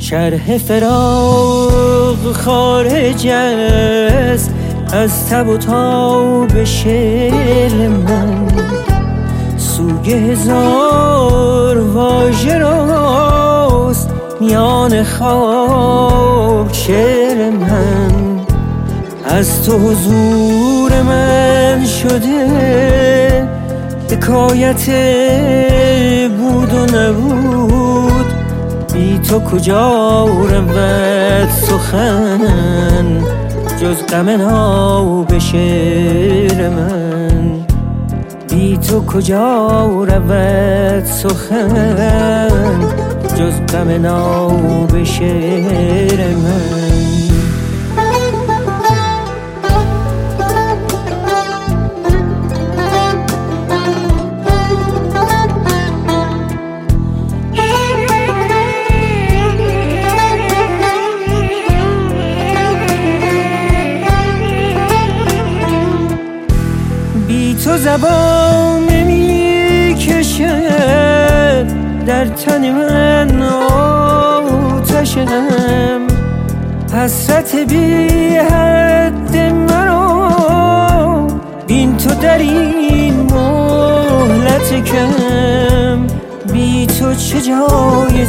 شرح فراق خارج است از تب و تاب شعر من. سوگ هزار واژه راست میان خواب شعر من. از تو حضور من شده حکایت بود و نبود. بی تو کجا رود سخن جز غم ناب شعر من. بی تو کجا رود سخن جز غم ناب شعر من. بی تو زبان نمی کشد در تن من آتشم. حسرت بی حد مرا بین تو در این مهلت کم. بی تو چه جای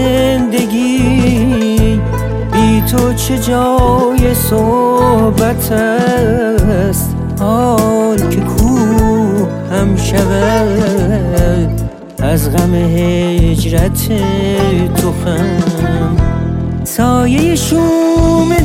زندگی، بی تو چه جای صحبت است. حال که کوه هم شود از غم هجرت تو خم. سایه شوم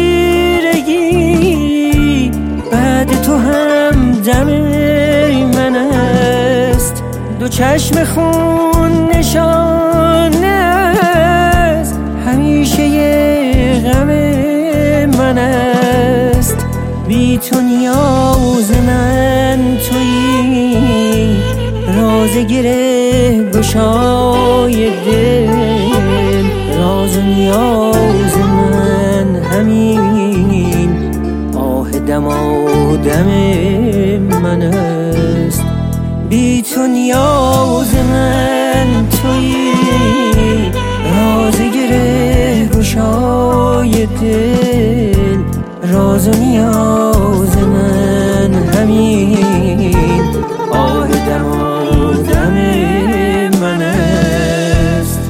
تیرگی بعد تو هم دم من است. دو چشم خون نشانه است همیشه یه غم من است. بی تو نیاز من تویی، راز گره گشای دل. راز و نیاز من همین آه دمادم من است. بی تو نیاز من تویی، راز گره گشای دل. راز و نیاز من همین آه دمادم من است.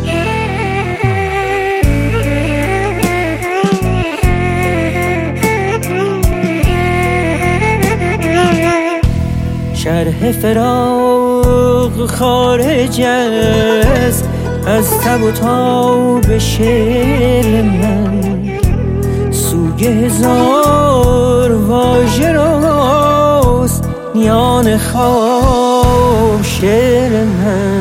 شرح فراق خارج است از تب و تاب شعر من. سوگ هزار واژه راست میان خواب شعر من.